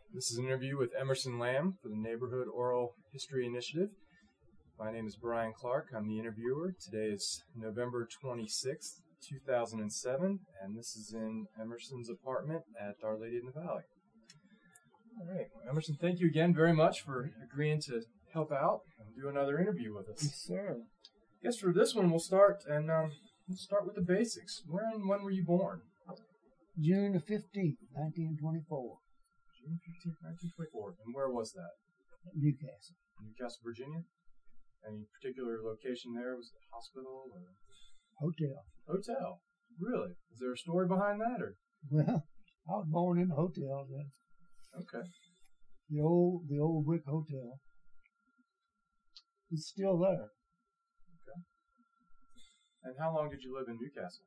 This is an interview with Emerson Lamb for the Neighborhood Oral History Initiative. My name is Brian Clark. I'm the interviewer. Today is November 26th, 2007, and this is in Emerson's apartment at Our Lady in the Valley. All right, well, Emerson, thank you again very much for agreeing to help out and do another interview with us. Yes, sir. I guess for this one, we'll start with the basics. Where and when were you born? June the 15th, 1924, June 15th, 1924. And where was that? Newcastle. Newcastle, Virginia? Any particular location there? Was it a hospital or Hotel. hotel? Really? Is there a story behind that, or? Well, I was born in a hotel. Okay. The old brick hotel. It's still there. Okay. And how long did you live in Newcastle?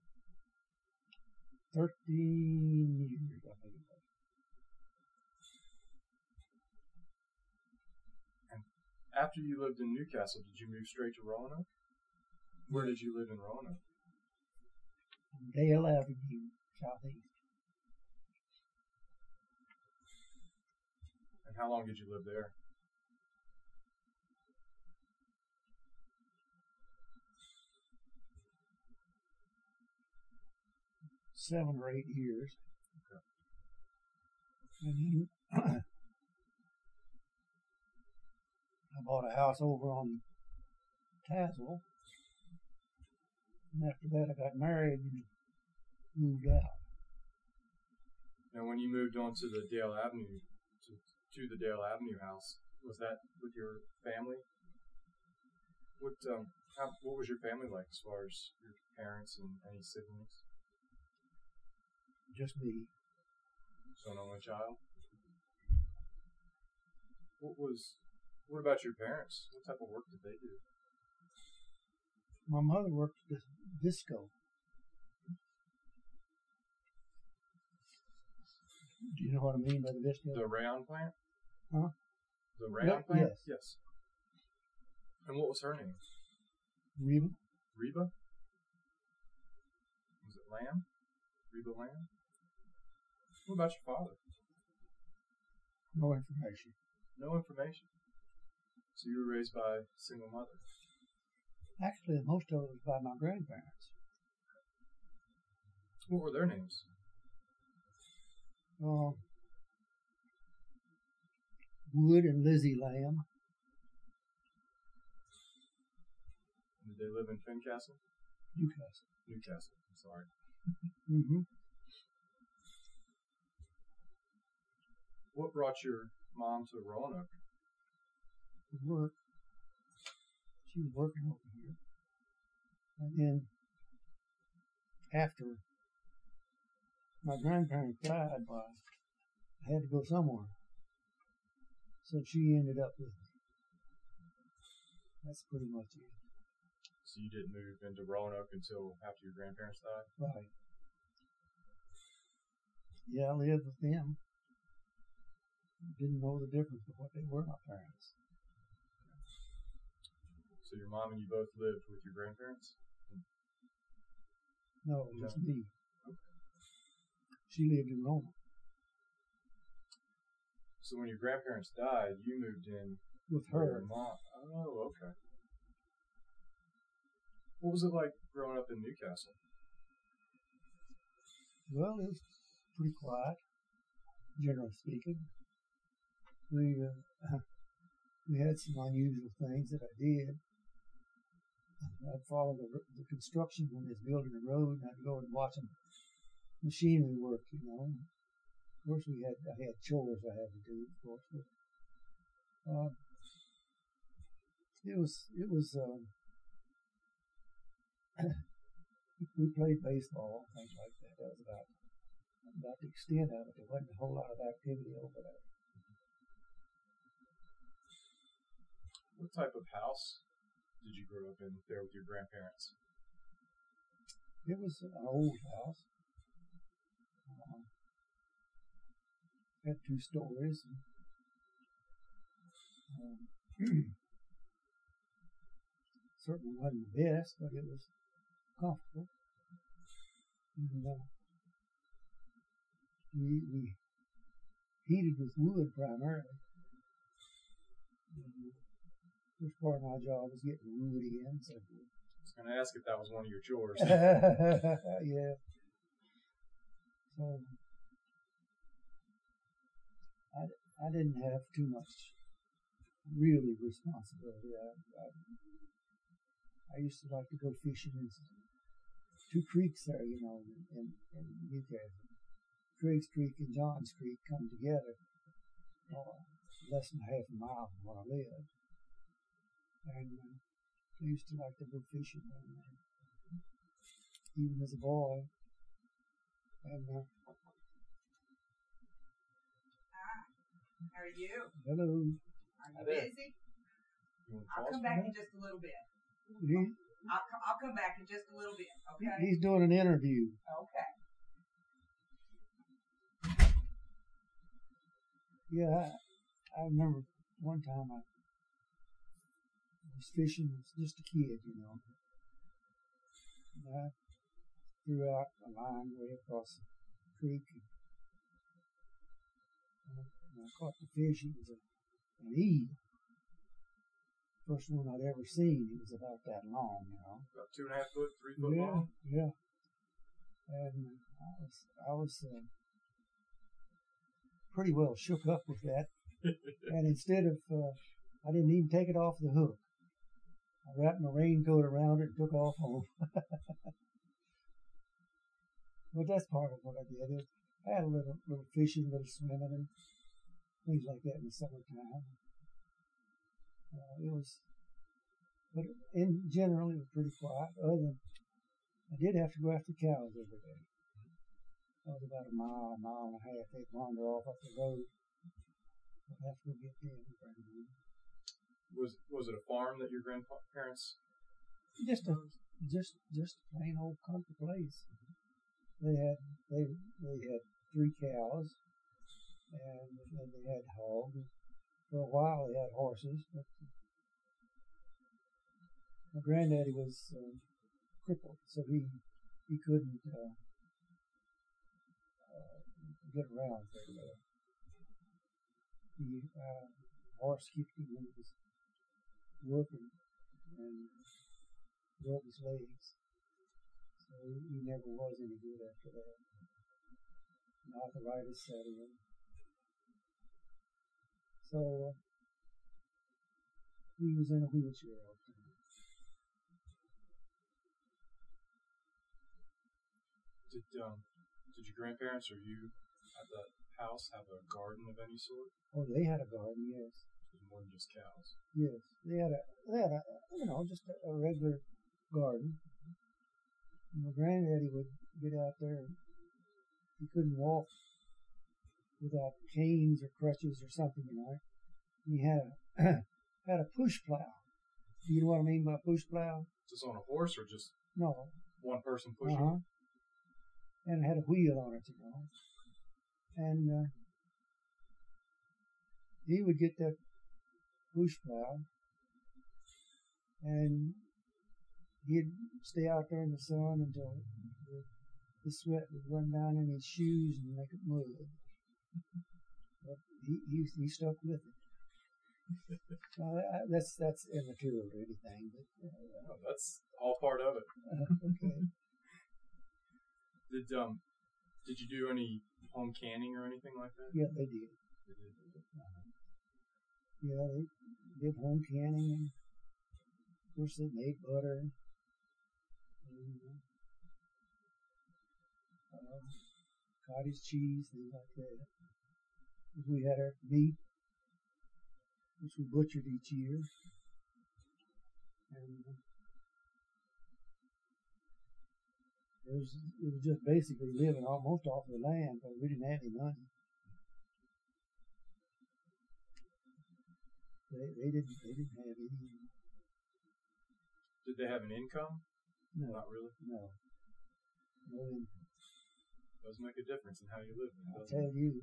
13 years, I think it was. And after you lived in Newcastle, did you move straight to Roanoke? Where did you live in Roanoke? Dale Avenue, southeast. And how long did you live there? Seven or 8 years. Okay. And then I bought a house over on Tazewell. And after that, I got married and moved out. Now, when you moved on to the Dale Avenue, to the Dale Avenue house, was that with your family? What was your family like as far as your parents and any siblings? Just me. So an only child? What about your parents? What type of work did they do? My mother worked at Visco. Do you know what I mean by the Visco? The rayon plant? Huh? The rayon plant? Yes. Yes. And what was her name? Reba? Reba? Was it Lamb? Reba Lamb? What about your father? No information. No information. So you were raised by a single mother. Actually, most of it was by my grandparents. What were their names? Wood and Lizzie Lamb. Did they live in Fincastle? Newcastle. Newcastle, I'm sorry. Mm-hmm. What brought your mom to Roanoke? Work. She was working over here. And then after my grandparents died, I had to go somewhere. So she ended up with me. That's pretty much it. So you didn't move into Roanoke until after your grandparents died? Right. Yeah, I lived with them. Didn't know the difference of what they were, my parents. So your mom and you both lived with your grandparents? No, just me. Okay. She lived in Roma. So when your grandparents died, you moved in With with her. your mom. Oh, okay. What was it like growing up in Newcastle? Well, it was pretty quiet, generally speaking. We had some unusual things that I did. I'd follow the construction when they was building the road, and I'd go and watch them machinery work, you know. Of course, I had chores I had to do, of course. But, it was we played baseball, things like that. That was about the extent of it. There wasn't a whole lot of activity over there. What type of house did you grow up in there with your grandparents? It was an old house. Had 2 stories. And, certainly wasn't the best, but it was comfortable. And we heated with wood primarily. First part of my job was getting the wood in. So. I was going to ask if that was one of your chores. Yeah. So I didn't have too much really responsibility. I used to like to go fishing in two creeks there, in Newcastle. Craig's Creek and Johns Creek come together less than half a mile from where I lived. And I used to like to go fishing down there, even as a boy. And how are you? hello. Are you busy? I'll come back in just a little bit. I'll come back in just a little bit, okay? He's doing an interview. Okay. Yeah, I remember one time I was fishing as just a kid, And I threw out a line way across the creek. And I caught the fish. It was an eel. First one I'd ever seen. It was about that long, About 2.5 foot, 3 foot long? Yeah. And I was pretty well shook up with that. And instead of, I didn't even take it off the hook. I wrapped my raincoat around it and took off home. But that's part of what I did. I had a little fishing, little swimming, and things like that in the summertime. But in general, it was pretty quiet. Other than I did have to go after cows every day. That was about a mile and a half. They'd wander off up the road. I'd have to go get them. Was it a farm that your grandparents? Just a plain old country place. They had 3 cows, and then they had hogs. For a while, they had horses, but my granddaddy was crippled, so he couldn't get around very well. The horse kicked him when he was working and broke his legs. So he never was any good after that. And arthritis set in. So he was in a wheelchair all the time. Did your grandparents or you at the house have a garden of any sort? Oh, they had a garden, yes. More than just cows. Yes, they had a just a regular garden. My granddaddy would get out there. He couldn't walk without canes or crutches or something, He had a push plow. Do you know what I mean by push plow? Just on a horse or just no one person pushing? And it had a wheel on it, And he would get that push plow, and he'd stay out there in the sun until the sweat would run down in his shoes and make it mud. But he stuck with it. That's immaterial or anything, but no, that's all part of it. Okay. Did you do any home canning or anything like that? Yeah, they did. Yeah, they did home canning, and of course they made butter, and cottage cheese, things like that. We had our meat, which we butchered each year, and it was just basically living almost off the land, but we didn't have any money. They didn't have any. Did they have an income? No. Not really? No income. Does make a difference in how you live. I'll tell you.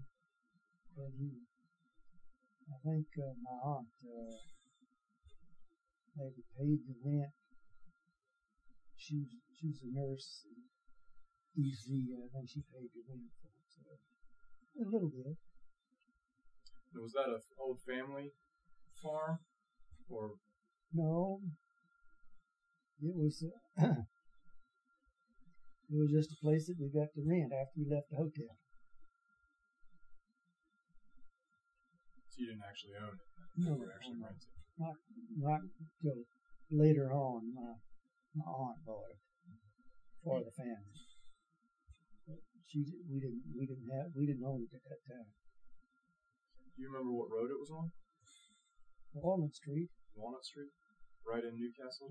I think my aunt maybe paid the rent. She was a nurse in D.C. I think she paid the rent for it. So a little bit. Was that an old family farm, or? No, it was it was just a place that we got to rent after we left the hotel. So you didn't actually own it? No, you were actually renting? Not until later on. My aunt bought it for the family. But we didn't own it at that time. Do you remember what road it was on? Walnut Street. Walnut Street, right in Newcastle.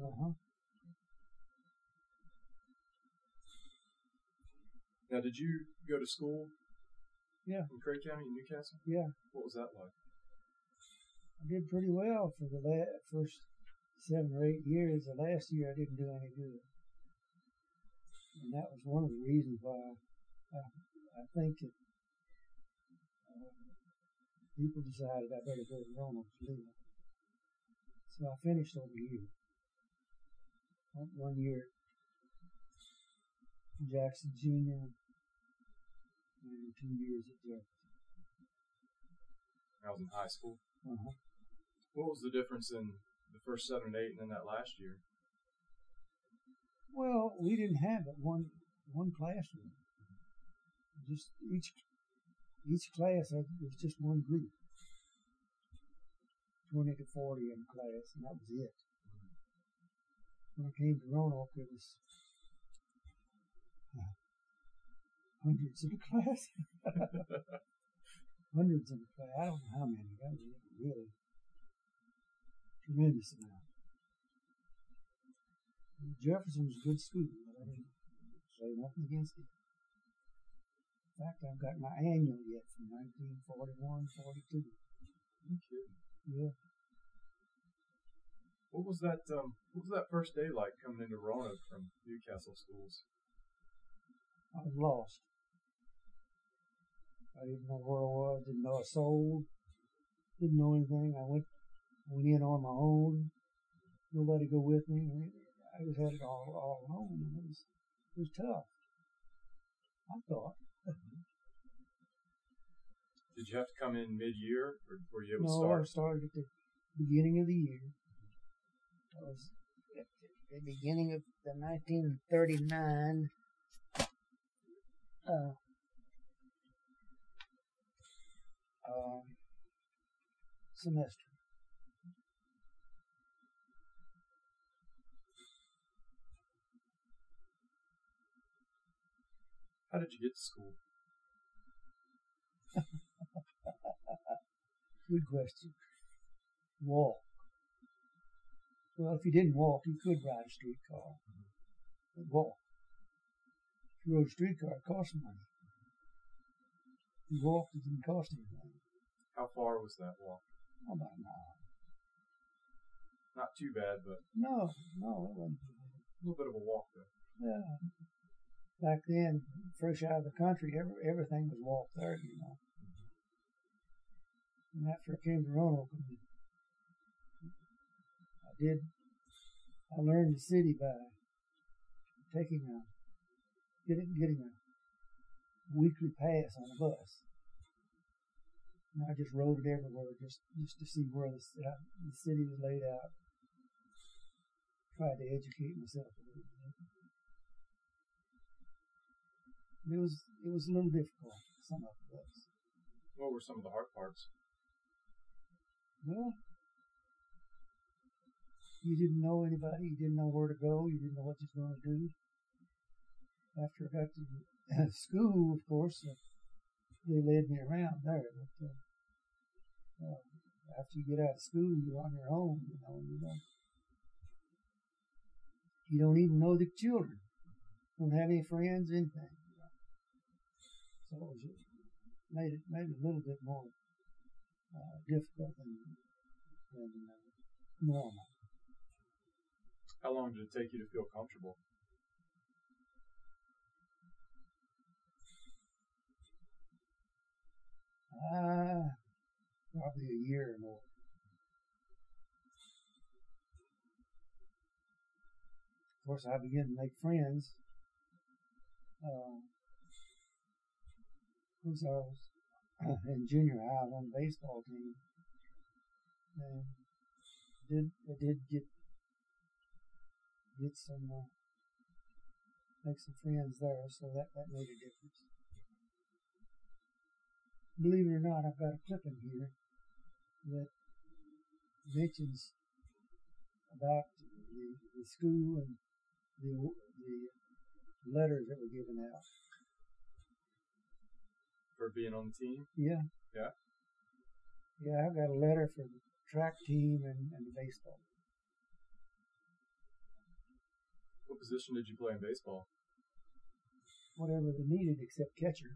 Now, did you go to school? Yeah. In Craig County, in Newcastle? Yeah. What was that like? I did pretty well for the first 7 or 8 years. The last year I didn't do any good. And that was one of the reasons why I think that people decided I better go to Roanoke to live. So I finished over here. 1 year at Jackson Junior and 2 years at Jefferson. I was in high school. Uh-huh. What was the difference in the first 7 and 8 and then that last year? Well, we didn't have but one classroom. Just each class was just one group. 20 to 40 in class, and that was it. When I came to Roanoke, it was hundreds in the class. Hundreds in the class. I don't know how many. That was really tremendous amount. Jefferson was a good school, but I didn't say nothing against it. In fact, I've got my annual yet from 1941, 42. Okay. Yeah. What was that first day like coming into Roanoke from Newcastle schools? I was lost. I didn't know where I was, didn't know a soul, didn't know anything. I went in on my own. Nobody go with me. I just had it all alone. It was tough, I thought. Did you have to come in mid-year, or were you able to start? No, I started at the beginning of the year. I was at the beginning of the 1939 semester. How did you get to school? Good question. Walk. Well, if you didn't walk, you could ride a streetcar. But walk. If you rode a streetcar, it cost money. If you walked, it didn't cost anything. How far was that walk? About an hour. Not too bad, but... No, it wasn't. A little bit of a walk, though. Yeah. Back then, fresh out of the country, everything was walk there, you know. And after I came to Roanoke, I learned the city by getting a weekly pass on a bus. And I just rode it everywhere just to see where the city was laid out. Tried to educate myself a little bit. It was a little difficult, some of it was. What were some of the hard parts? Well, you didn't know anybody, you didn't know where to go, you didn't know what you was going to do. After I got to school, of course, they led me around there. But after you get out of school, you're on your own, you know. You don't even know the children. Don't have any friends, anything. So it made it a little bit more difficult than normal. How long did it take you to feel comfortable? Probably a year or more. Of course, I began to make friends. Because in junior high. I was on the baseball team, and I did get some make some friends there, so that made a difference. Believe it or not, I've got a clipping here that mentions about the school and the letters that were given out. For being on the team? Yeah. Yeah? Yeah, I've got a letter for the track team and the baseball. What position did you play in baseball? Whatever they needed except catcher.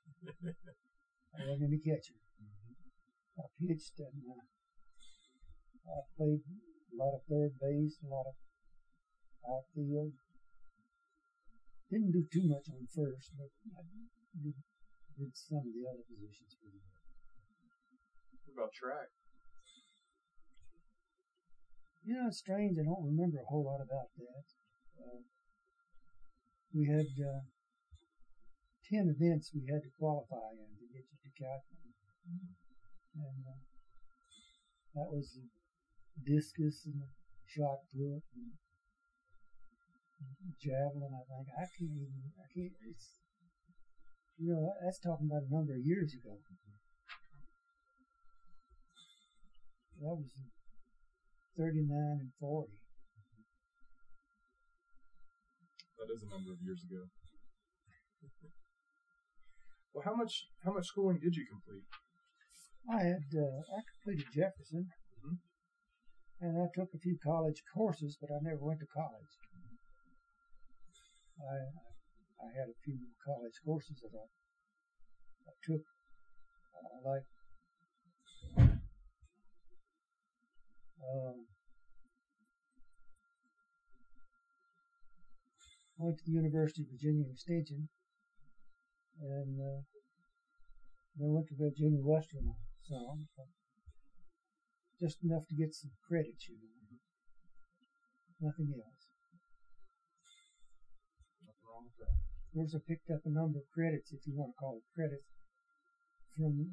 I wasn't any catcher. I pitched and I played a lot of third base, a lot of outfield. Didn't do too much on first, but I did some of the other positions pretty well. What about track? You know, it's strange. I don't remember a whole lot about that. We had 10 events we had to qualify in to get you to Catholic. And that was discus and shot put and javelin, I think. I can't, it's, you know, that's talking about a number of years ago. That was 39 and 40. That is a number of years ago. Well, how much schooling did you complete? I completed Jefferson, and I took a few college courses, but I never went to college. I had a few college courses that I took, like went to the University of Virginia Extension, and then went to Virginia Western some, just enough to get some credits, you know. Nothing else. Nothing wrong with that. Of course, I picked up a number of credits, if you want to call it credits, from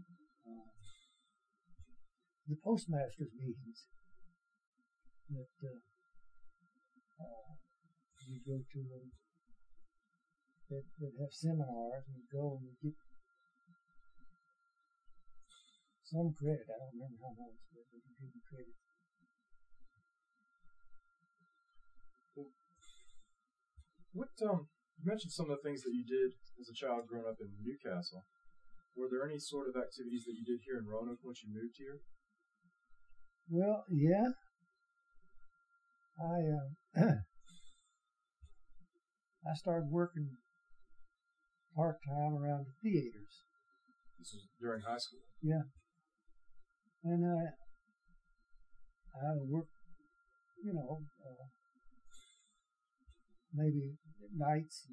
the postmasters meetings that you go to, that have seminars, and you go and you get some credit. I don't remember how much, but you give you credit. What you mentioned some of the things that you did as a child growing up in Newcastle. Were there any sort of activities that you did here in Roanoke once you moved here? Well, yeah. I started working part-time around the theaters. This was during high school? Yeah. And I worked, you know, maybe at nights,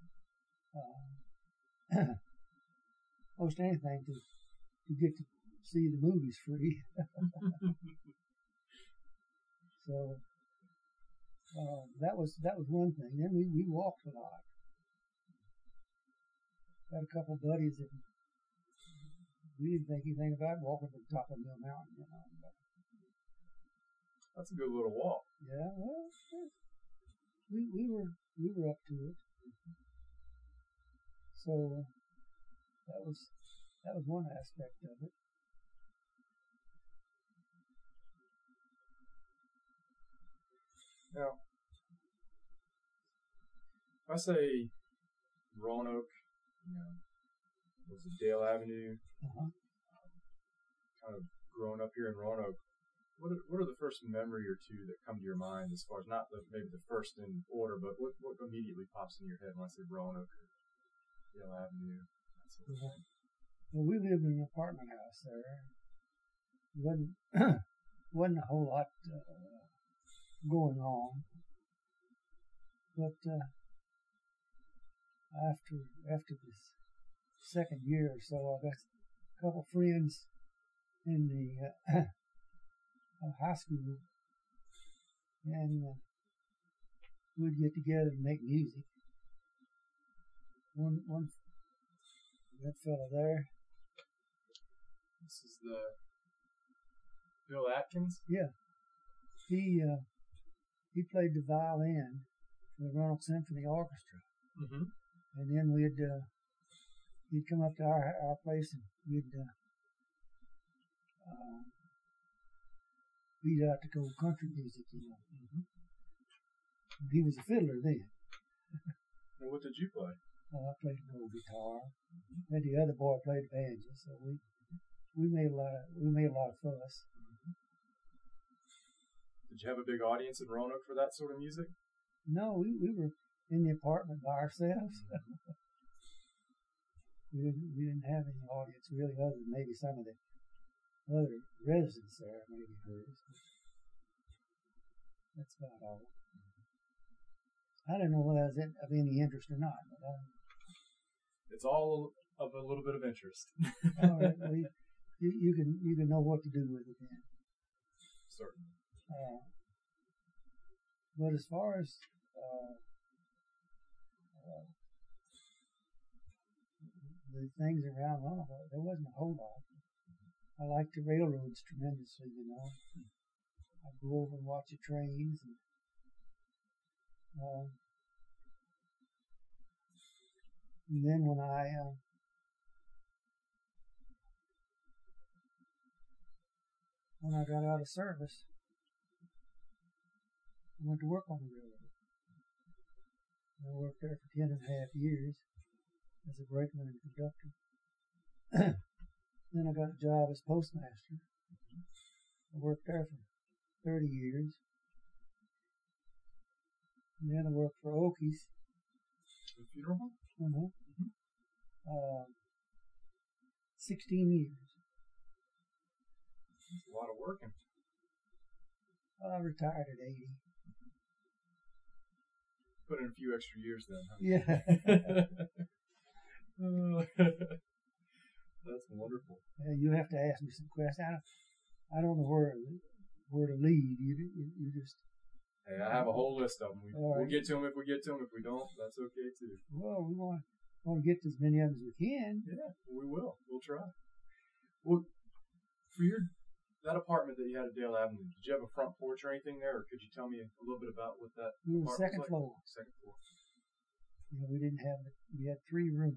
most anything to get to see the movies free. So that was one thing. Then we walked a lot. Had a couple buddies that we didn't think anything about walking to the top of Mill Mountain, you know. That's a good little walk. Yeah, well, we were up to it. So that was one aspect of it. Now, if I say Roanoke, you know, was it Dale Avenue? Kind of growing up here in Roanoke. What are the first memory or two that come to your mind, as far as not maybe the first in order, but what immediately pops in your head when I say Roanoke or Dale Avenue? That sort of thing. Well, we lived in an apartment house there. Wasn't a whole lot going on, but after this second year or so, I got a couple friends in the high school, and we'd get together and make music. One that fella there, This is the Bill Atkins? Yeah. He played the violin for the Roanoke Symphony Orchestra. Mm-hmm. And then he'd come up to our place and we'd out to go country music, you know. Mm-hmm. He was a fiddler then. And what did you play? I played an old guitar. Mm-hmm. And the other boy played the banjo, so we made a lot of fuss. Mm-hmm. Did you have a big audience in Roanoke for that sort of music? No, we were in the apartment by ourselves. we didn't have any audience really, other than maybe some of the other residents there maybe heard us. That's about all. I don't know whether I was of any interest or not. But it's all of a little bit of interest. All right, well, you can know what to do with it then. Certainly. But as far as the things around Roanoke, there wasn't a whole lot. I liked the railroads tremendously, you know. I'd go over and watch the trains. And then when I got out of service, I went to work on the railroad. I worked there for 10.5 years as a brakeman and conductor. Then I got a job as postmaster. I worked there for 30 years. And then I worked for Okies. The funeral home? Mm-hmm. 16 years. That's a lot of working. I retired at 80. Put in a few extra years then, huh? Yeah. That's wonderful. You have to ask me some questions. I don't know where to lead. You just. Hey, I have a whole list of them. We'll get to them if we get to them. If we don't, that's okay too. Well, we want to get to as many of them as we can. Yeah, we will. We'll try. Well, for that apartment that you had at Dale Avenue, did you have a front porch or anything there, or could you tell me a little bit about what that we were apartment second was like? floor. Second floor. You know, we didn't have it. We had 3 rooms.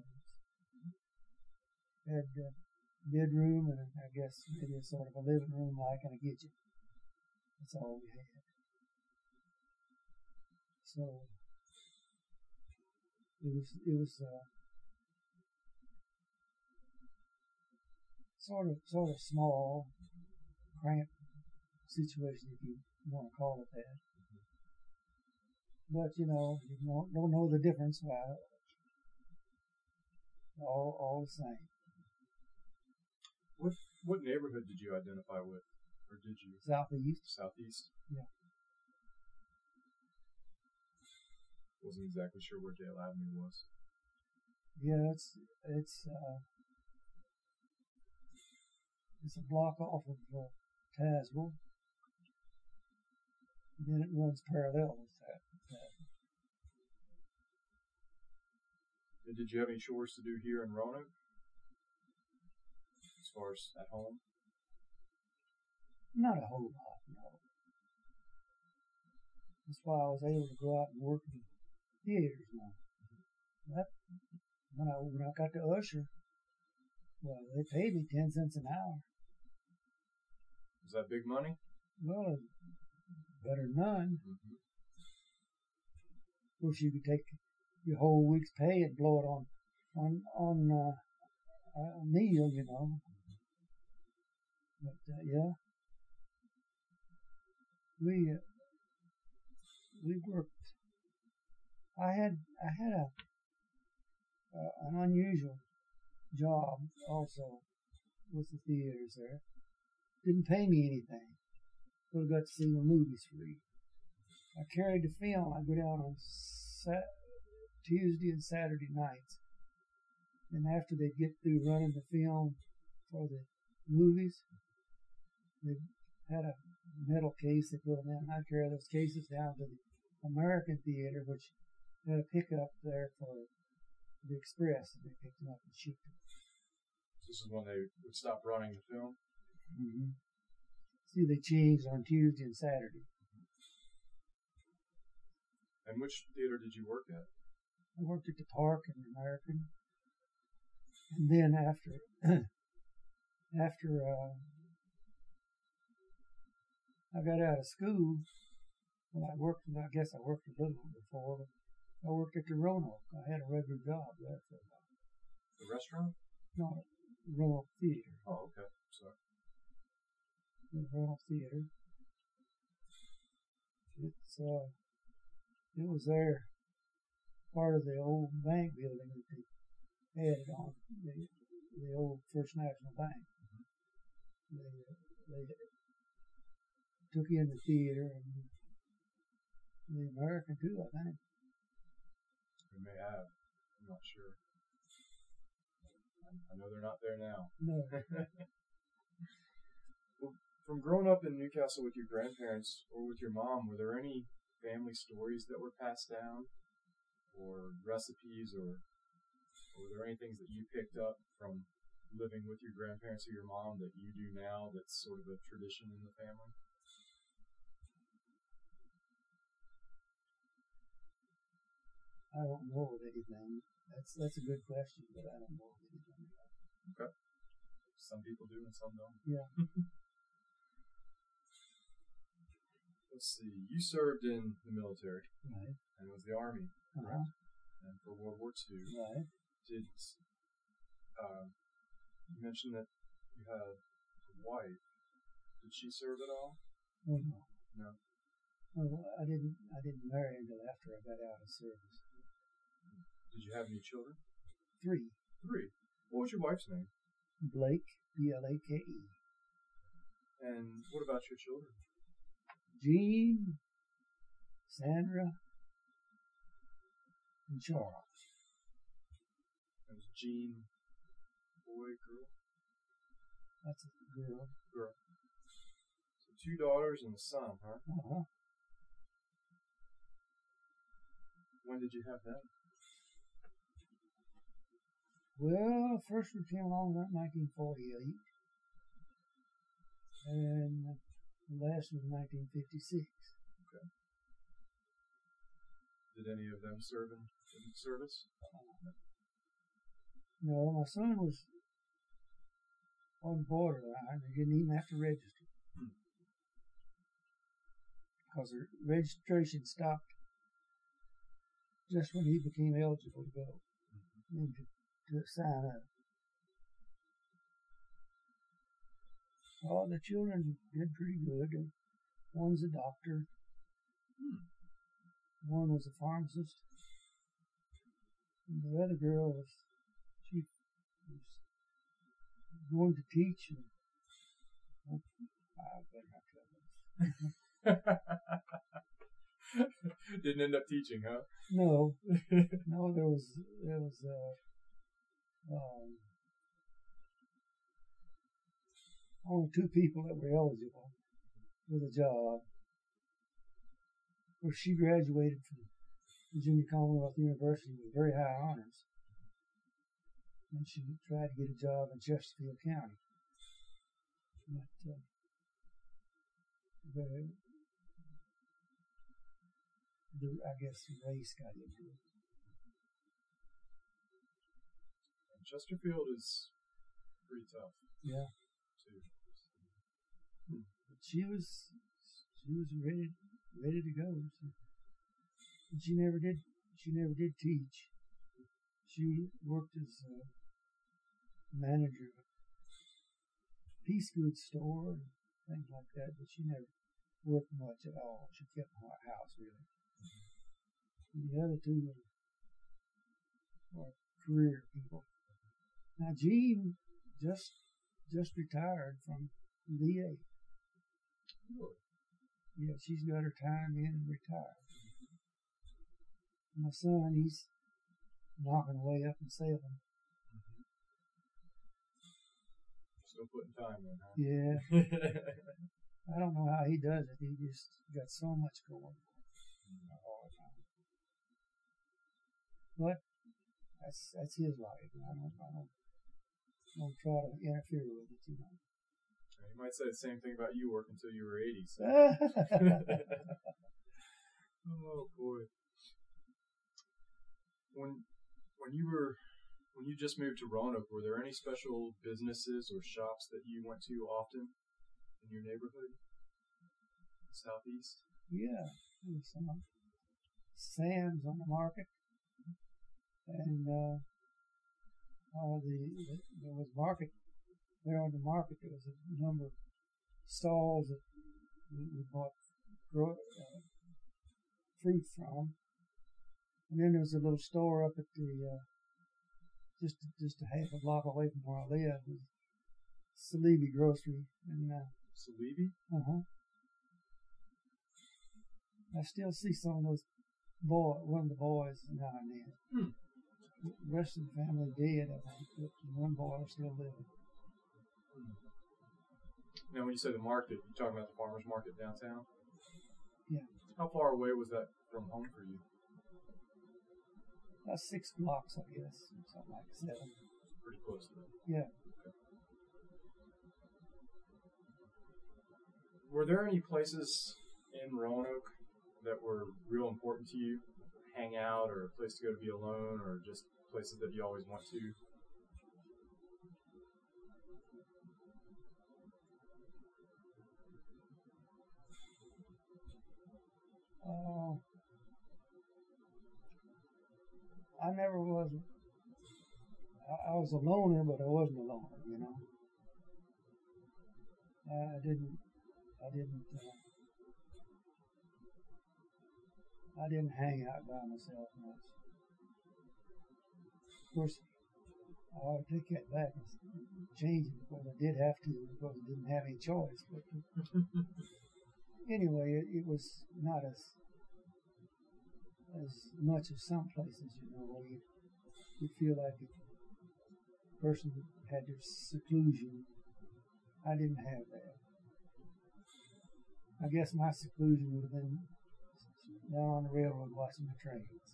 We had a bedroom and I guess maybe a sort of a living room like and a kitchen. That's all we had. So it was sort of small, cramped situation, if you want to call it that. But you know, you don't know the difference. All the same. What neighborhood did you identify with, or did you? Southeast. Southeast. Yeah. Wasn't exactly sure where Dale Avenue was. Yeah, it's a block off of Tazewell. Then it runs parallel with that. And did you have any chores to do here in Roanoke? As far as at home? Not a whole lot, no. That's why I was able to go out and work in theaters now. When I got to usher, well, they paid me 10 cents an hour. Was that big money? Well, better than none. Mm-hmm. Of course, you could take your whole week's pay and blow it on a meal, you know. But yeah, we worked. I had an unusual job also with the theaters there. Didn't pay me anything, but I got to see my movies free. I carried the film. I go down on Tuesday and Saturday nights, and after they get through running the film for the movies, they had a metal case they put them in. I'd carry those cases down to the American Theater, which had a pickup there for the Express, and they picked them up and shipped them. So This is when they would stop running the film? Mm-hmm. See, they changed on Tuesday and Saturday. And which theater did you work at? I worked at the Park in the American. And then after I got out of school, well, I guess I worked a little before, but I worked at the Roanoke. I had a regular job there for a while. The restaurant? No, Roanoke Theater. Oh, okay. Sorry. The Roanoke Theater. It was there, part of the old bank building that they added on, the old First National Bank. They took in the theater and the American too, I think. They may have. I'm not sure. I know they're not there now. No. Well, from growing up in Newcastle with your grandparents or with your mom, were there any family stories that were passed down, or recipes, or were there any things that you picked up from living with your grandparents or your mom that you do now that's sort of a tradition in the family? I don't know of anything. That's a good question, but I don't know of anything. Okay. Some people do and some don't. Yeah. Let's see. You served in the military. Right. And it was the Army. Uh-huh. And for World War II. Right. You mentioned that you had a wife. Did she serve at all? Oh, no. No. Oh, I didn't marry until after I got out of service. Did you have any children? 3. 3. What was your wife's name? Blake, Blake. And what about your children? Jean, Sandra, and Charles. That was Jean, boy, girl? That's a girl. Girl. So 2 daughters and a son, huh? Uh-huh. When did you have them? Well, first one came along in 1948, and the last was 1956. Okay. Did any of them serve in service? No, my son was on borderline. He didn't even have to register. Because the registration stopped just when he became eligible to go. And to sign up. Oh, the children did pretty good. One's a doctor. One was a pharmacist. And the other girl was going to teach. And, I better not tell this. Didn't end up teaching, huh? No, there was only 2 people that were eligible for the job. Of course, she graduated from Virginia Commonwealth University with very high honors, and she tried to get a job in Chesterfield County. But I guess the race got into it. And Chesterfield is pretty tough. Yeah. Too. But she was ready to go. And she never did teach. She worked as a manager of a piece goods store and things like that, but she never worked much at all. She kept in her house, really. And the other 2 were career people. Now, Jean just retired from the VA. Really? Yeah, she's got her time in and retired. My son, he's knocking away up in Salem. Still putting time in, huh? Yeah. I don't know how he does it. He just got so much going on all the time. But that's his life. I don't don't try to interfere with it, you know. You might say the same thing about you working until you were 80. So. Oh boy. When you just moved to Roanoke, were there any special businesses or shops that you went to often in your neighborhood, southeast? Yeah, there was some Sam's on the market, and there was market there on the market. There was a number of stalls that we bought fruit from, and then there was a little store up at the just a half a block away from where I live. It was Saleeby Grocery, and Saleeby? I still see some of those one of the boys now and then. The rest of the family dead, I think, but one boy is still living. Now, when you say the market, you're talking about the farmer's market downtown? Yeah. How far away was that from home for you? About 6 blocks, I guess, something like 7. Pretty close to that. Yeah. Okay. Were there any places in Roanoke that were real important to you? Hang out, or a place to go to be alone, or just places that you always went to? I never was. I was a loner, but I wasn't a loner, you know. I didn't hang out by myself much. Of course, I'll take that back and change it because I did have to, because I didn't have any choice. But anyway, it was not as much as some places, you know, where you feel like a person had their seclusion. I didn't have that. I guess my seclusion would have been down on the railroad watching the trains.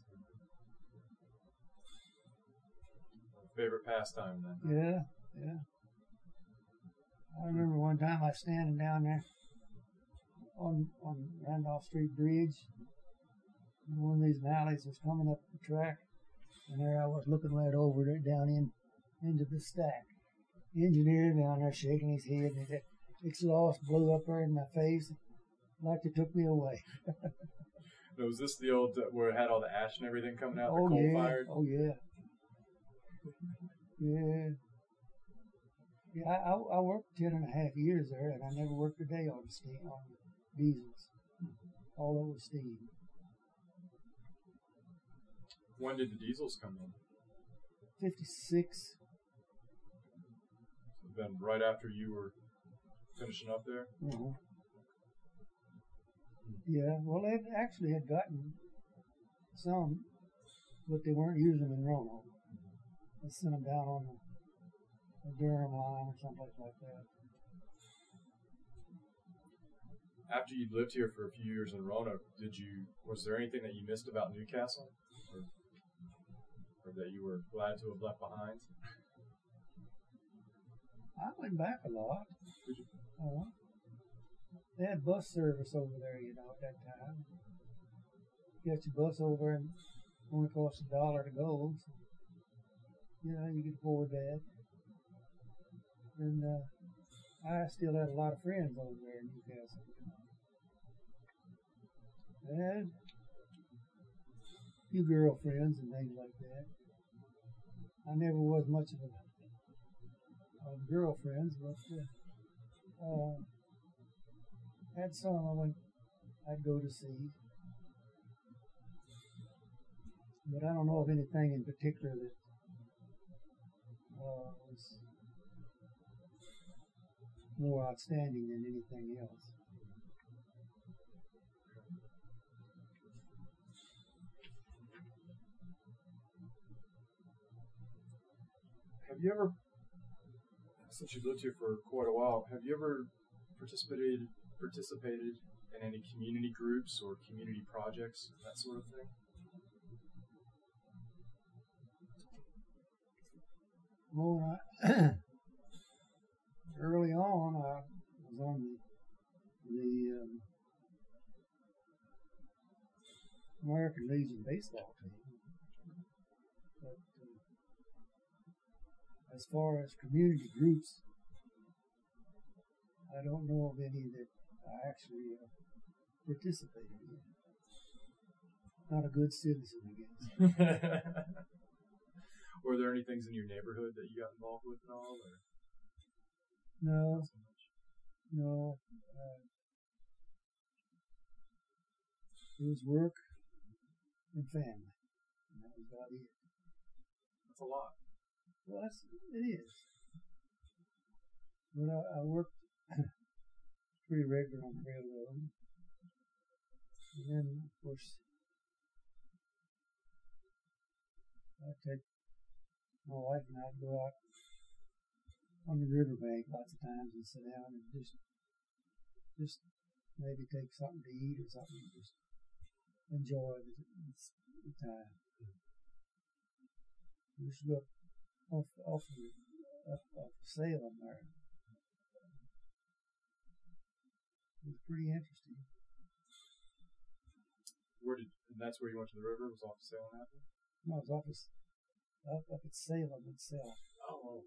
Favorite pastime then? Yeah. I remember one time I was standing down there on Randolph Street Bridge, and one of these mallees was coming up the track, and there I was looking right over it down into the stack. The engineer down there shaking his head, and his exhaust blew up there in my face like it took me away. Now, was this the old where it had all the ash and everything coming out, the coal-fired? Oh, yeah. Yeah. Yeah, I worked 10.5 years there, and I never worked a day on diesels. All over steam. When did the diesels come in? 56. So then right after you were finishing up there? Uh-huh. Yeah, well, they actually had gotten some, but they weren't using them in Roanoke. They sent them down on the Durham line or someplace like that. After you'd lived here for a few years in Roanoke, was there anything that you missed about Newcastle? Or that you were glad to have left behind? I went back a lot. Did you? They had bus service over there, you know, at that time. You get your bus over and only cost $1 to go. So, you know, you could afford that. And I still had a lot of friends over there in Newcastle. I had a few girlfriends and things like that. I never was much of girlfriends, but had some I'd go to see. But I don't know of anything in particular that was more outstanding than anything else. Have you ever, since you've lived here for quite a while, have you ever participated in any community groups or community projects, that sort of thing? Well, early on, I was on the American Legion baseball team. But as far as community groups, I don't know of any that I actually participated in. Not a good citizen, I guess. Were there any things in your neighborhood that you got involved with at all? Or? No. No. It was work and family. And that was about it. That's a lot. Well, it is. But I worked pretty regular on the railroad. And then, of course, I'd take my wife and I'd go out on the riverbank lots of times and sit down and just maybe take something to eat or something and just enjoy the time. We used to go off Salem there. It was pretty interesting. And that's where you went to the river? Was off Salem Avenue? No, it was up at Salem itself. Oh.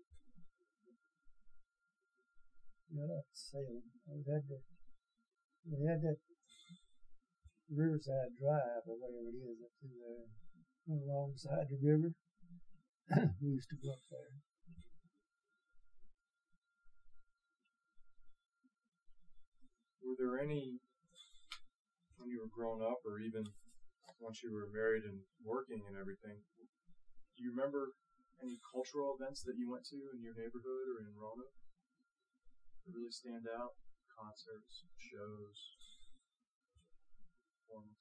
Yeah, up at Salem. We had that Riverside Drive or whatever it is up through there. Alongside the river. We used to go up there. Were there any, when you were growing up or even once you were married and working and everything, do you remember any cultural events that you went to in your neighborhood or in Roanoke that really stand out? Concerts, shows, performances?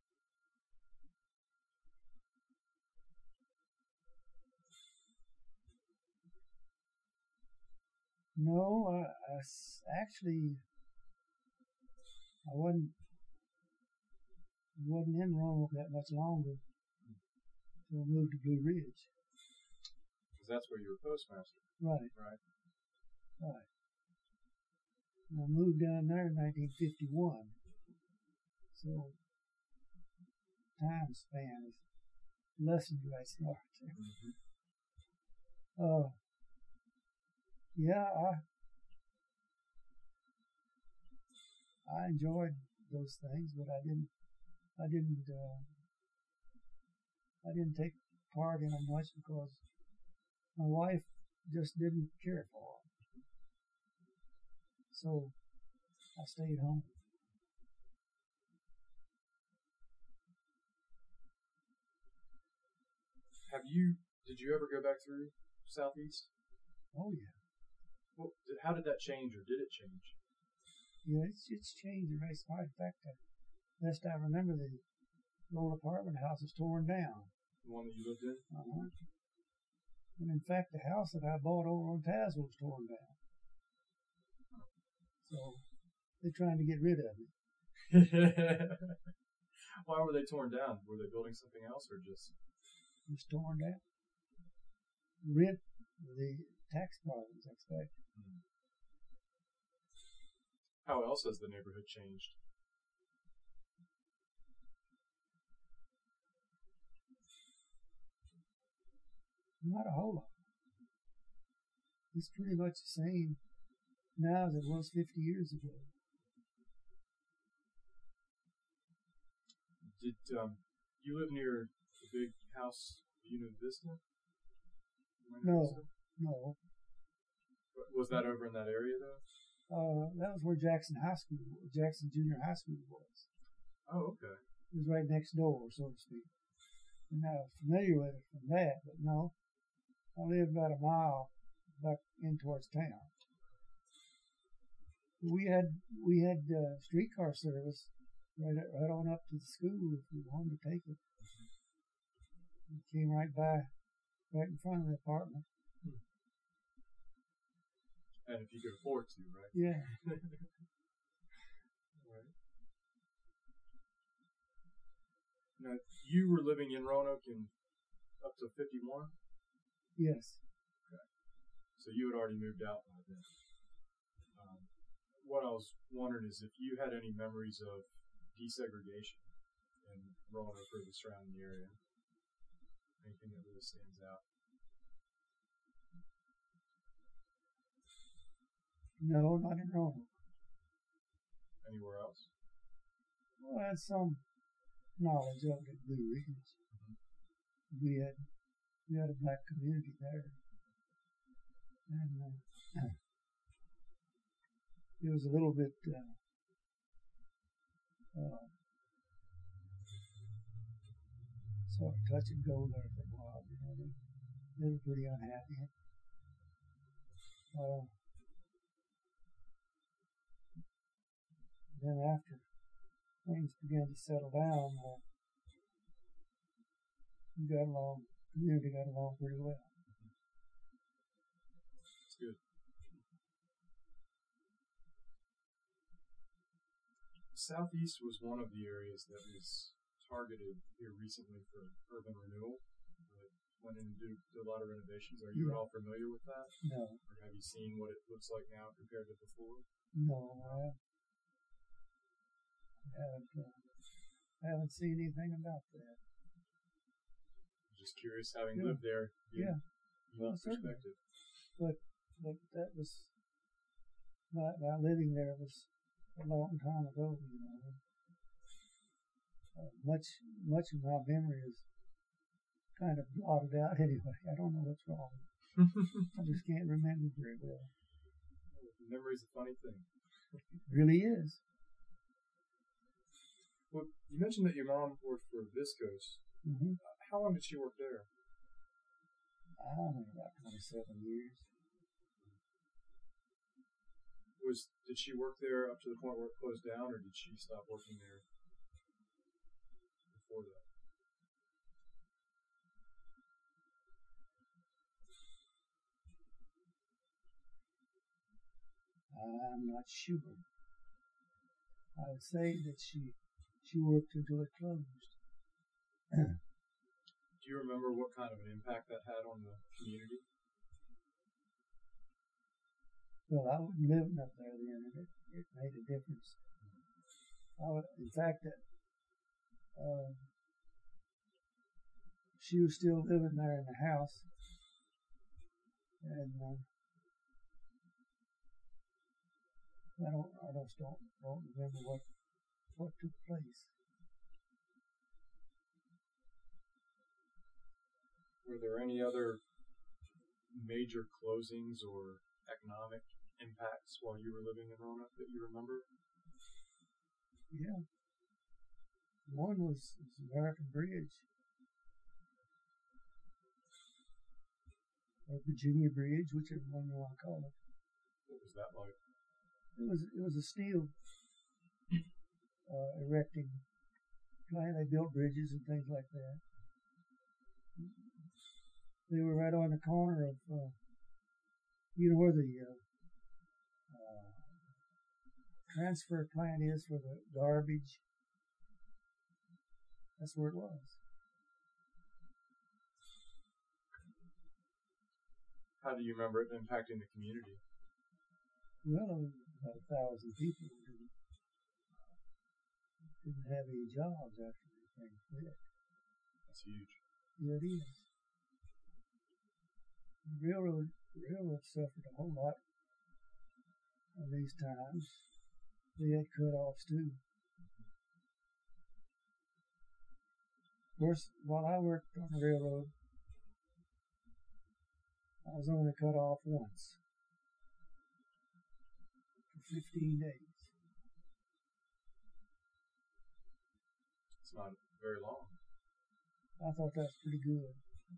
No, I wasn't in Roanoke that much longer until I moved to Blue Ridge. Because that's where you were postmaster. Right. Right. And I moved down there in 1951. So time span is lessened right smart. Mm-hmm. Yeah, I enjoyed those things, but I didn't take part in them much because my wife just didn't care for them. So I stayed home. Did you ever go back through Southeast? Oh yeah. Well, how did that change, or did it change? Yeah, it's changed right smart. In fact, best I remember, the old apartment house was torn down. The one that you lived in? Uh-huh. And in fact, the house that I bought over on Tazewell was torn down. So they're trying to get rid of it. Why were they torn down? Were they building something else, or just? It was torn down. Rent, the tax problems, I expect. How else has the neighborhood changed? Not a whole lot. It's pretty much the same now as it was 50 years ago. Did you live near the big house, Unit Vista? No. Was that over in that area though? That was where Jackson Junior High School was. Oh, okay. It was right next door, so to speak. And I was familiar with it from that, but no. I lived about a mile back in towards town. We had streetcar service right on up to the school if we wanted to take it. It came right in front of the apartment. And if you could afford to, right? Yeah. Right. Now, you were living in Roanoke up to 51? Yes. Okay. So you had already moved out by then? what I was wondering is if you had any memories of desegregation in Roanoke or the surrounding area. Anything that really stands out? No, not in Roanoke. Anywhere else? Well, I had some knowledge of it at Blue Ridge. We had a black community there, and it was a little bit sort of touch and go there for a while. You know, they were pretty unhappy. Then after things began to settle down, community got along pretty well. That's good. Southeast was one of the areas that was targeted here recently for urban renewal. Went in and did a lot of renovations. Are you at all familiar with that? No. Or have you seen what it looks like now compared to before? No, I haven't seen anything about that. Just curious, having lived there, perspective. But that was my living there was a long time ago. You know, much of my memory is kind of blotted out anyway. I don't know what's wrong. I just can't remember very well. Memory's a funny thing. It really is. Well, you mentioned that your mom worked for Viscose. Mm-hmm. How long did she work there? I don't know, about 27 years. Did she work there up to the point where it closed down, or did she stop working there before that? I'm not sure. I would say that she worked until it closed. Do you remember what kind of an impact that had on the community? Well, I wasn't living up there then, and it made a difference. In fact, she was still living there in the house, and I don't remember what took place. Were there any other major closings or economic impacts while you were living in Roanoke that you remember? Yeah. One was American Bridge, or Virginia Bridge, whichever one you want to call it. What was that like? It was a steel erecting plant. They built bridges and things like that. They were right on the corner of, you know where the transfer plant is for the garbage. That's where it was. How do you remember it impacting the community? Well, about 1,000 people didn't have any jobs after the thing quit. That's huge. Yeah, it is. The railroad suffered a whole lot of these times. They had cut-offs too. Of course, while I worked on the railroad, I was only cut off once for 15 days. It's not very long. I thought that's pretty good.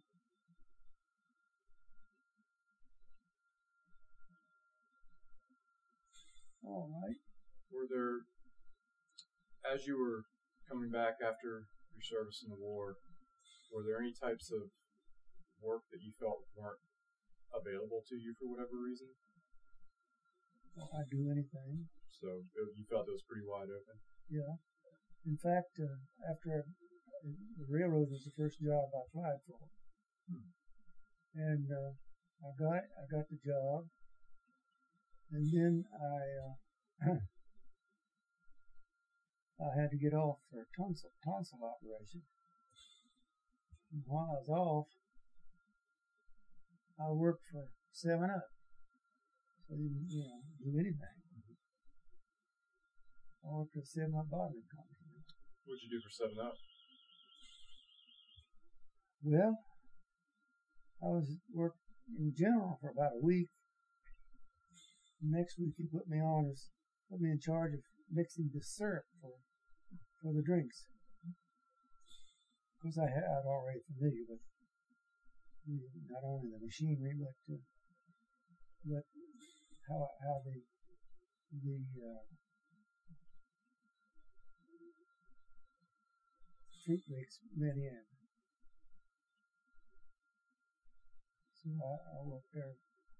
All right. Were there, as you were coming back after your service in the war, were there any types of work that you felt weren't available to you for whatever reason? Well, I'd do anything. So you felt it was pretty wide open? Yeah. In fact, after the railroad was the first job I applied for, and I got the job, and then I had to get off for a tonsil operation. And while I was off, I worked for 7-Up. So you didn't, do anything. I worked for a 7-Up bottling company. What'd you do for 7-Up? Well, I was worked in general for about a week. Next week he put me in charge of mixing the syrup for the drinks. Because I'd already familiar with not only the machinery but how the fruit mix went in. So I worked there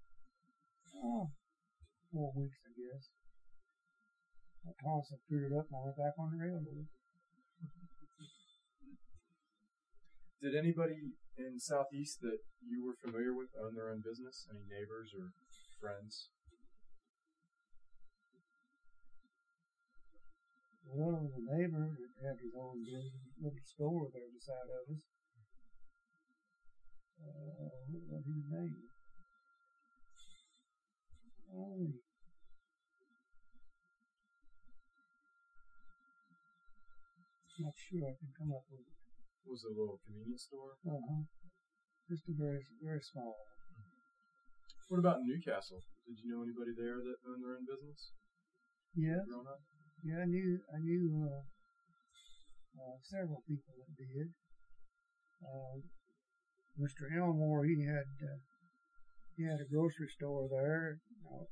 4 weeks, I guess. My tonsil cleared up and I went back on the railroad. Did anybody in Southeast that you were familiar with own their own business? Any neighbors or friends? Well, there was a neighbor that had his own business, little store there beside of us. What was his name? Not sure I can come up with it. Was it a little convenience store? Just a very, very small one. What about in Newcastle? Did you know anybody there that owned their own business? Yeah. Growing up? Yeah, I knew several people that did. Mr. Elmore, he had a grocery store there.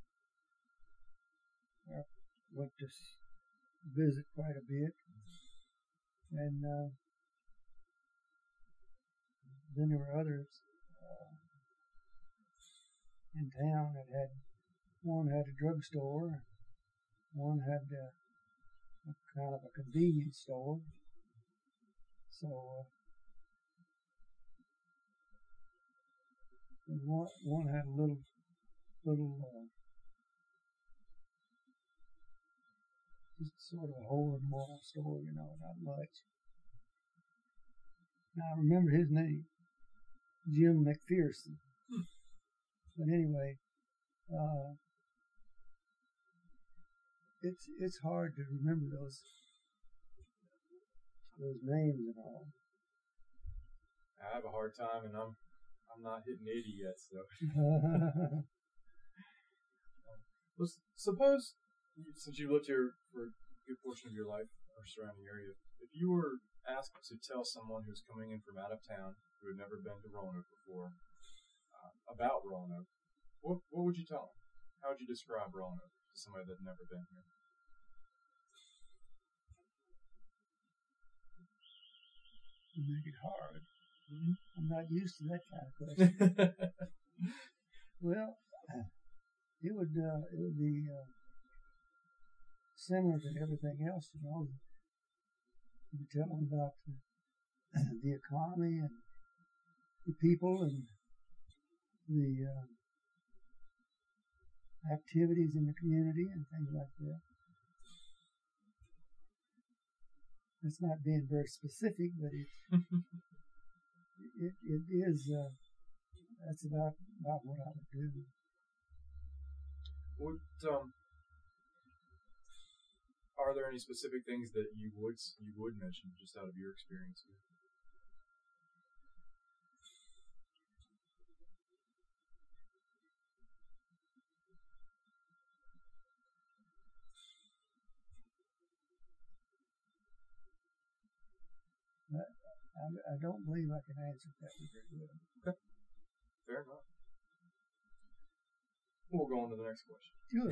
I went to visit quite a bit, and then there were others in town that one had a drugstore, one had a kind of a convenience store. So one had a little just sort of a hole in the wall store, not much. Now I remember his name, Jim McPherson. But anyway, it's hard to remember those names and all. I have a hard time, and I'm not hitting 80 yet, so. Well, suppose, since you lived here for a good portion of your life or surrounding area, if you were asked to tell someone who's coming in from out of town who had never been to Roanoke before about Roanoke, what would you tell them? How would you describe Roanoke to somebody that had never been here? You make it hard. Mm-hmm. I'm not used to that kind of question. Well, it would be similar to everything else, You tell them about the economy and the people and the activities in the community and things like that. It's not being very specific, but it is. That's about what I would do. Are there any specific things that you would mention just out of your experience here? I don't believe I can answer that very well. Okay. Fair enough. We'll go on to the next question. Sure.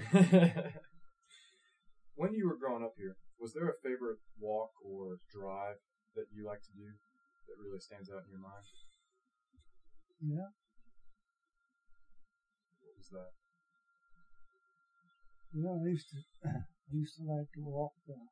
When you were growing up here, was there a favorite walk or drive that you like to do that really stands out in your mind? Yeah. What was that? Well, I used to like to walk.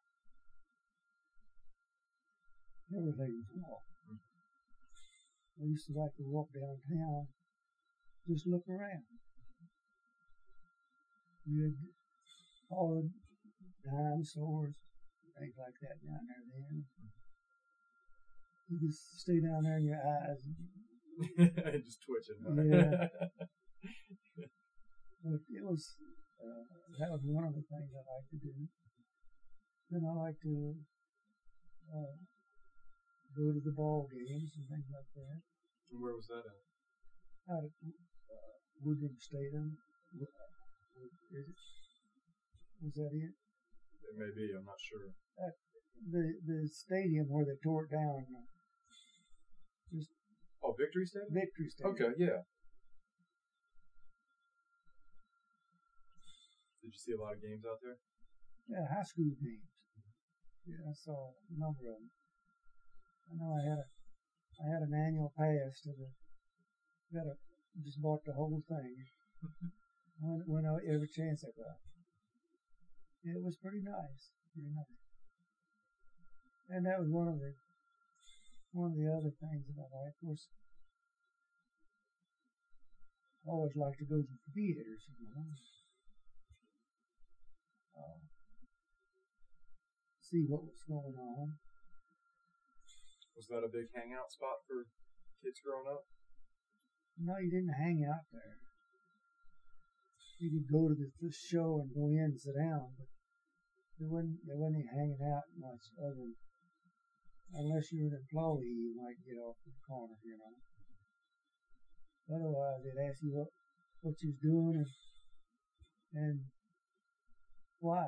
Everything was walk. I used to like to walk downtown, just look around. We had all dinosaurs, things like that down there then. You just stay down there in your eyes. Just twitching. Huh? Yeah. But it was, that was one of the things I like to do. Then I like to go to the ball games and things like that. And where was that at? Out at Woodrum Stadium. Was that it? It may be, I'm not sure. The stadium where they tore it down. Victory Stadium? Victory Stadium. Okay, yeah. Did you see a lot of games out there? Yeah, high school games. Yeah, I saw a number of them. I know I had an annual pass to just bought the whole thing. When every chance I got. It was pretty nice. And that was one of the other things that I like. Of course, I always like to go to the theaters, see what was going on. Was that a big hangout spot for kids growing up? No, you didn't hang out there. You could go to the show and go in and sit down, but they wasn't any hanging out much other than, unless you were an employee, you might get off in the corner, Otherwise, they'd ask you what you was doing and why,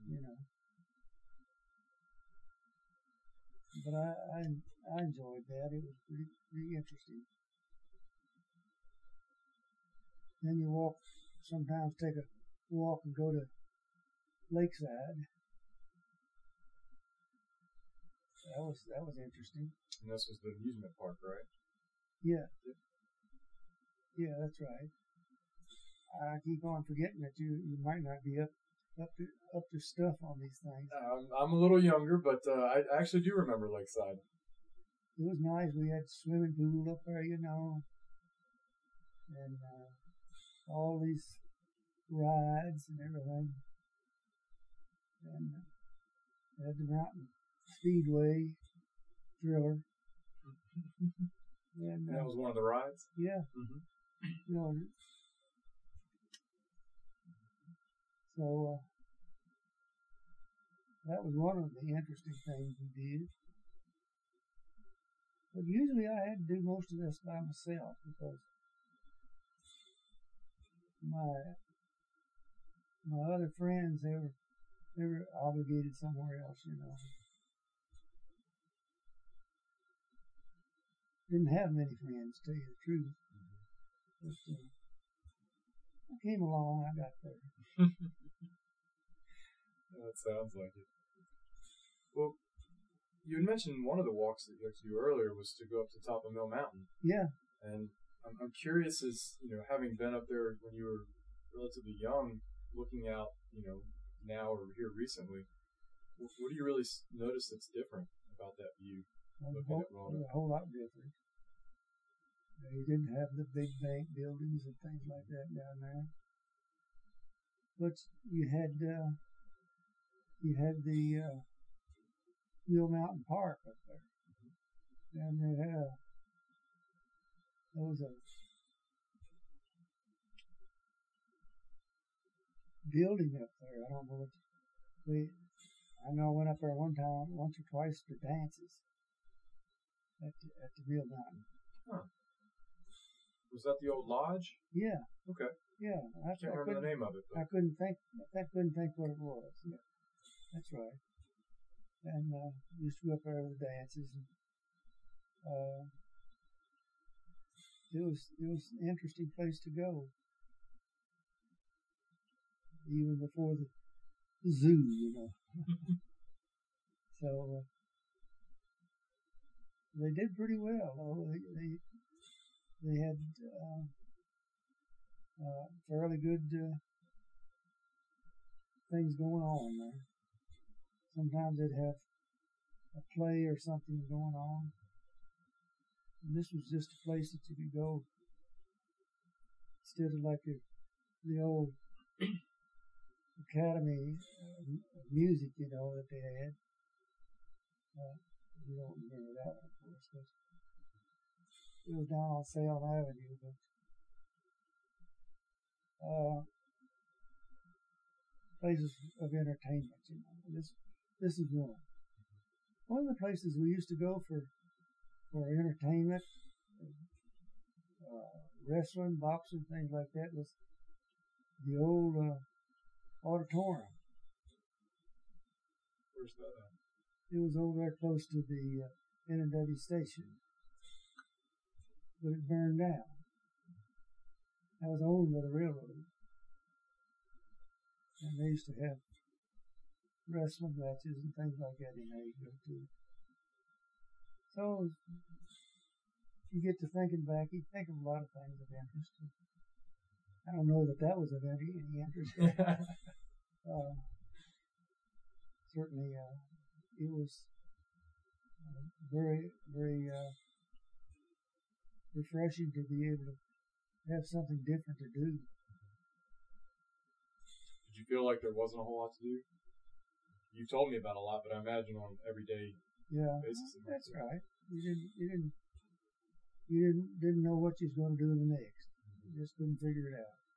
But I enjoyed that. It was pretty interesting. Then you sometimes take a walk and go to Lakeside. That was interesting. And this was the amusement park, right? Yeah. Yeah, that's right. I keep on forgetting that you might not be up to stuff on these things. I'm a little younger, but I actually do remember Lakeside. It was nice. We had swimming pool up there, and all these rides and everything. And had the Mountain Speedway Thriller. And that was one of the rides? Yeah. Mm-hmm. So that was one of the interesting things we did. But usually I had to do most of this by myself because my other friends, they were obligated somewhere else, Didn't have many friends, to tell you the truth. But I came along, I got there. That sounds like it. Well, you had mentioned one of the walks that you had to do earlier was to go up to the top of Mill Mountain. Yeah. And I'm curious, as having been up there when you were relatively young, looking out, now or here recently, what do you really notice that's different about that view? A whole lot different. You didn't have the big bank buildings and things like that down there, but you had the Mill Mountain Park up there, and there was a building up there. I don't know I know I went up there once or twice for dances at the Mill Mountain. Huh. Was that the old lodge? Yeah. Okay. Yeah. I can't remember the name of it. But... I couldn't think what it was. Yeah. That's right. And used to go up there to the dances. And, it was an interesting place to go. Even before the zoo, So they did pretty well. Though. They had fairly good things going on there. Sometimes they'd have a play or something going on. And this was just a place that you could go instead of like the old Academy of Music, you know, that they had. You don't remember that one, of course, but it was down on Salem Avenue. But places of entertainment, you know, this is one. One of the places we used to go for entertainment, wrestling, boxing, things like that, was the old auditorium. Where's that at? It was over there close to the N&W station, but it burned down. That was owned by the railroad, and they used to have wrestling matches and things like that in there you go to. So you get to thinking back, you think of a lot of things of interest. I don't know that was of any interest. Certainly, it was very, very refreshing to be able to have something different to do. Did you feel like there wasn't a whole lot to do? You told me about a lot, but I imagine on everyday basis. That's right. You didn't know what you was going to do in the next. You just couldn't figure it out.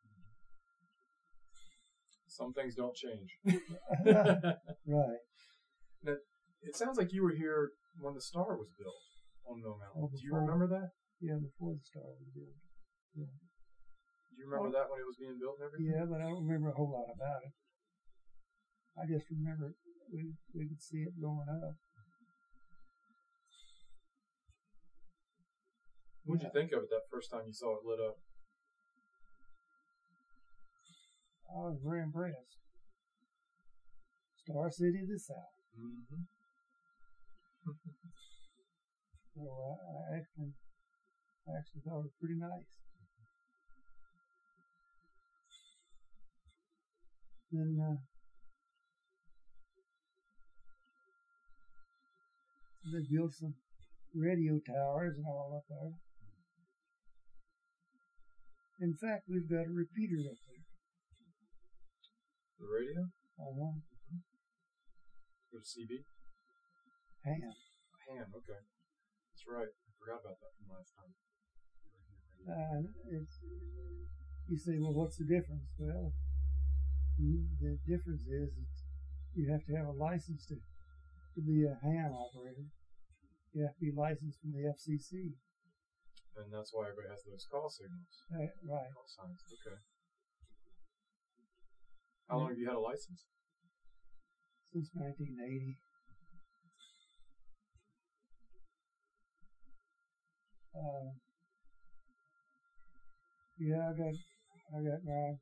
Some things don't change. Right. Now, it sounds like you were here when the Star was built on Mill Mountain. Do you remember that? Yeah, before the Star was built. Yeah. Do you remember that when it was being built and everything? Yeah, but I don't remember a whole lot about it. I just remember we could see it going up. What did you think of it that first time you saw it lit up? I was very impressed. Star City of the South. Mm-hmm. So I actually thought it was pretty nice. Then they built some radio towers and all up there. In fact, we've got a repeater up there. The radio? Uh-huh. Or CB? Ham. Ham, okay. That's right. I forgot about that from last time. You say, well, what's the difference? Well, the difference is that you have to have a license to be a ham operator. You have to be licensed from the FCC. And that's why everybody has those call signals. Right. Call signs, okay. How long have you had a license? Since 1980. Yeah, I got mine.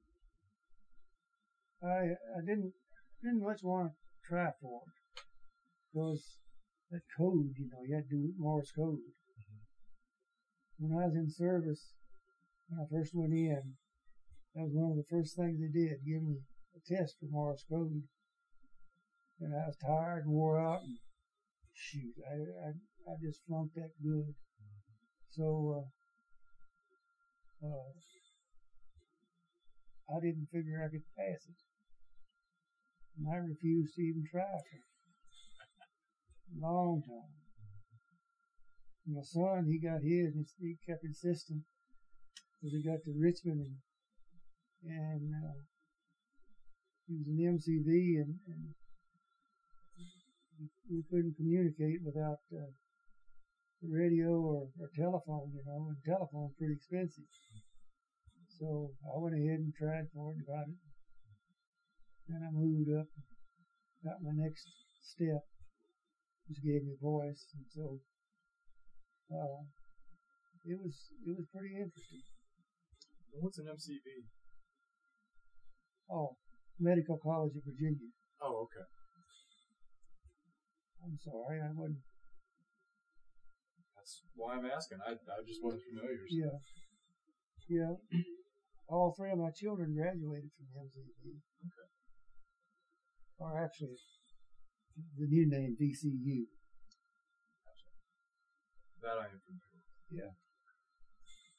I didn't much want to try for it because that code, you know, you had to do Morse code. Mm-hmm. When I was in service, when I first went in, that was one of the first things they did, give me a test for Morse code. And I was tired and wore out, and shoot, I just flunked that good. So I didn't figure I could pass it. And I refused to even try for a long time. My son, he got his, and he kept insisting because he got to Richmond, and he was in MCV, and we couldn't communicate without the radio or telephone, you know, and telephone's pretty expensive. So I went ahead and tried for it and got it. Then I moved up and got my next step, which gave me voice, and so it was pretty interesting. What's an MCV? Oh, Medical College of Virginia. Oh, okay. I'm sorry, I wasn't. That's why I'm asking. I just wasn't familiar. So. Yeah. All three of my children graduated from MCV. Okay. Or actually, the new name, VCU. Gotcha. That I am familiar with. Yeah.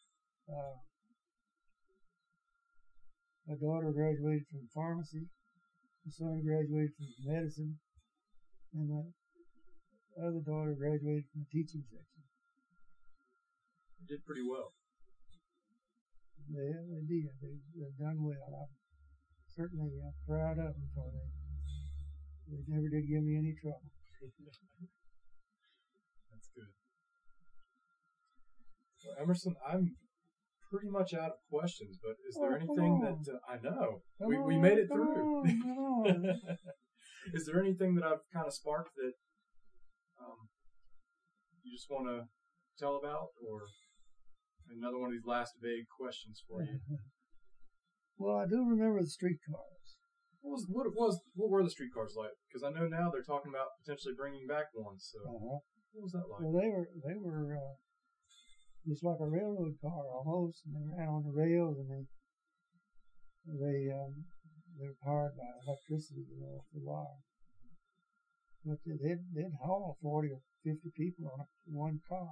My daughter graduated from pharmacy. The son graduated from medicine, and the other daughter graduated from the teaching section. They did pretty well. They did. They've done well. I'm certainly proud of them for that. They never did give me any trouble. That's good. Well, Emerson, I'm pretty much out of questions, but is there anything that I know we made it through? Is there anything that I've kind of sparked that you just want to tell about, or another one of these last vague questions for you? Well, I do remember the streetcars. What were the streetcars like? Because I know now they're talking about potentially bringing back one. So what was that like? Well, they were just like a railroad car almost, and they ran on the rails, and they were powered by electricity off the wire. But they'd haul 40 or 50 people on one car.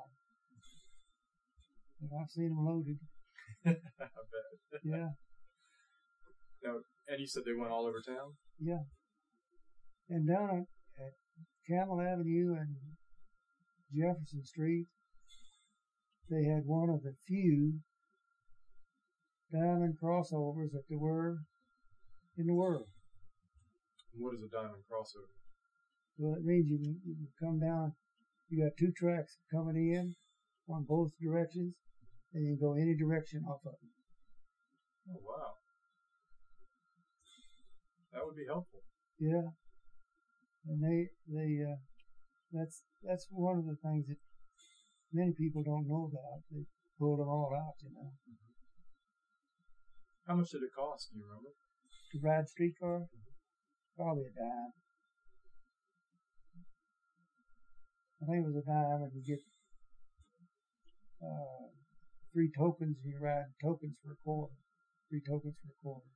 And I've seen them loaded. I bet. Yeah. Now, and you said they went all over town? Yeah. And down at Camel Avenue and Jefferson Street, they had one of the few diamond crossovers that there were in the world. What is a diamond crossover? Well, it means you can come down. You got two tracks coming in on both directions, and you can go any direction off of them. Oh, wow. That would be helpful. Yeah. And that's one of the things that many people don't know about. They pulled them all out, Mm-hmm. How much did it cost? Do you remember? To ride streetcar? Probably a dime. I think it was a dime, and you get 3 tokens, and you ride tokens for a quarter. 3 tokens for a quarter.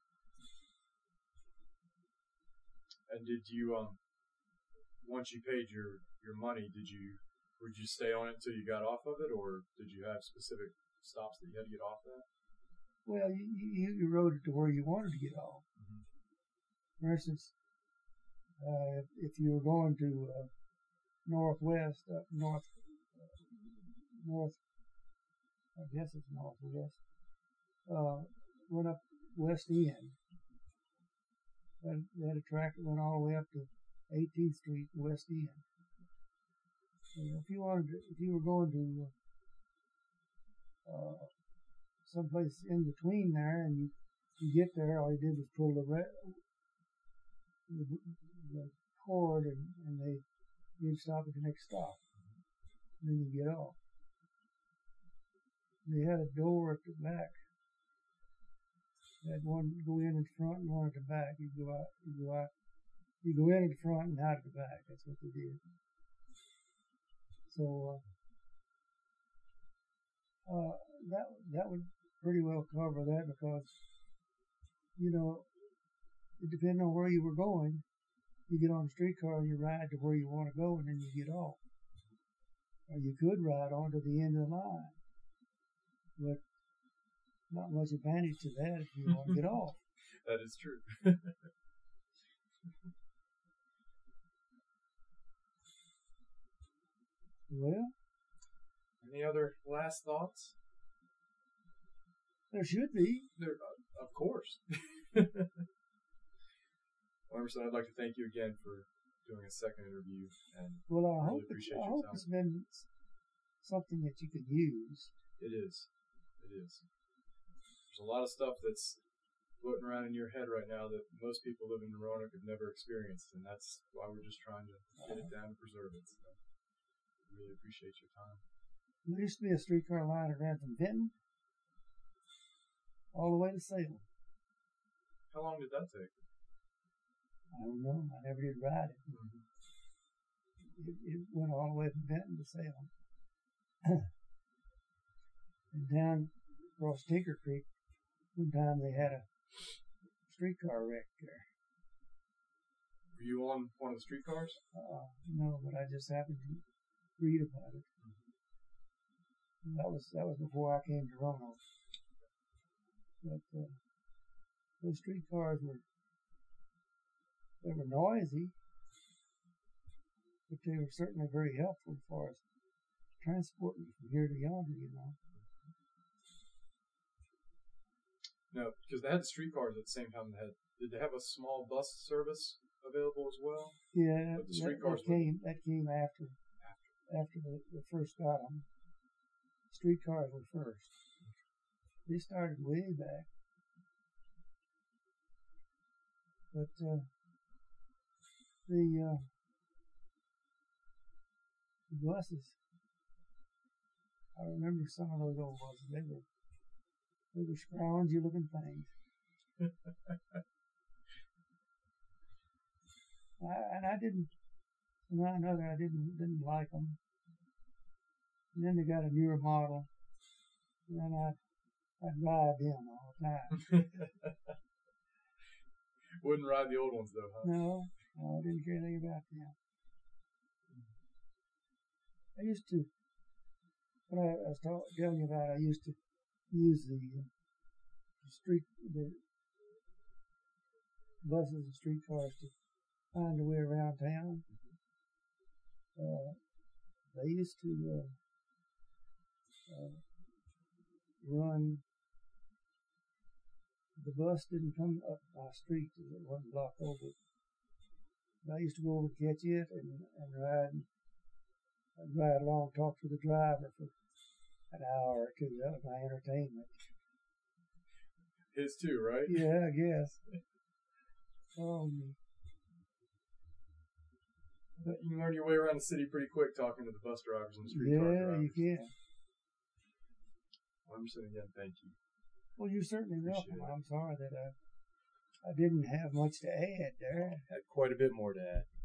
And did you, once you paid your money, would you stay on it until you got off of it, or did you have specific stops that you had to get off at? Well, you rode it to where you wanted to get off. Mm-hmm. For instance, if you were going to northwest, north, I guess it's northwest, went up West End. They had a track that went all the way up to 18th Street, West End. And if you were going to someplace in between there, and you get there, all you did was pull the cord, and you'd stop at the next stop. And then you get off. They had a door at the back. They had one go in front and one at the back. You go in at the front and out at the back. That's what they did. So that would pretty well cover that, because it depended on where you were going. You get on a streetcar and you ride to where you want to go, and then you get off. Or you could ride on to the end of the line, but not much advantage to that if you want to get off. That is true. Well, any other last thoughts? There should be. Of course. Emerson, I'd like to thank you again for doing a second interview, and I really appreciate your hope time. it's been something that you could use. It is. There's a lot of stuff that's floating around in your head right now that most people living in Roanoke have never experienced, and that's why we're just trying to get it down and preserve it. So I really appreciate your time. There used to be a streetcar line that ran from Benton all the way to Salem. How long did that take? I don't know. I never did ride it. Mm-hmm. It went all the way from Benton to Salem. And down across Tinker Creek, one time they had a streetcar wreck there. Were you on one of the streetcars? No, but I just happened to read about it. Mm-hmm. That was before I came to Roanoke. But those streetcars were They were noisy, but they were certainly very helpful as far as transporting from here to yonder, you know. No, because they had streetcars at the same time. Did they have a small bus service available as well? Yeah, but the streetcars that came after the first got them. Streetcars were first. They started way back. But the buses, I remember some of those old buses. They were scroungy looking things. I didn't, somehow or another, I didn't like them. And then they got a newer model, and then I'd ride them all the time. Wouldn't ride the old ones though, huh? No, I didn't care anything about them. I used to, what I was telling you about, I used to use the buses and streetcars to find a way around town. They used to run. The bus didn't come up my street; it wasn't blocked over. But I used to go over to catch it and ride. I'd ride along, talk to the driver for an hour or two. That was my entertainment. His too, right? Yeah, I guess. But you can learn your way around the city pretty quick talking to the bus drivers and the streetcar drivers. Yeah, you can. Emerson, again, thank you. Well, you're certainly welcome. I'm sorry that I didn't have much to add there. Had quite a bit more to add.